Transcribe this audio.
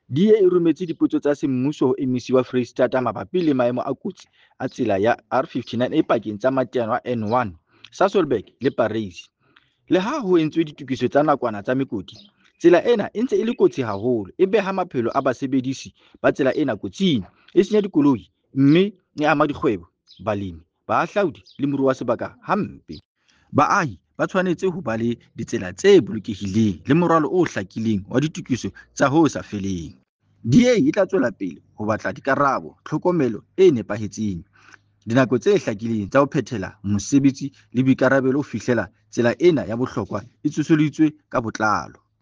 DA e rometse dipotso tsa semmuso ho MEC wa Freistata mabapi le maemo a kotsi a tsela ya R59 e pakeng tsa Mateano a N1, Sasolburg le Parys. Le ha ho entswe ditokiso tsa nakwana tsa mekoti, tsela ena e ntse e le kotsi haholo, e beha maphelo a basebedisi ba tsela ena kotsing, e senya dikoloi, mme e ama dikgwebo, balemi, bahahlaudi le moruo wa sebaka hampe. Baahi ba tshwanetse ho ba le ditsela tse bolokehileng le moralo o hlakileng wa ditokiso tsa ho sa feleng. DA e tla tswela pele ho batla dikarabo, tlhokomelo e nepahetseng, dinako tse hlakileng tsa ho phethela mosebetsi le boikarabelo ho fihlela tsela ena ya bohlokwa e tsoseleditswe ka botlalo.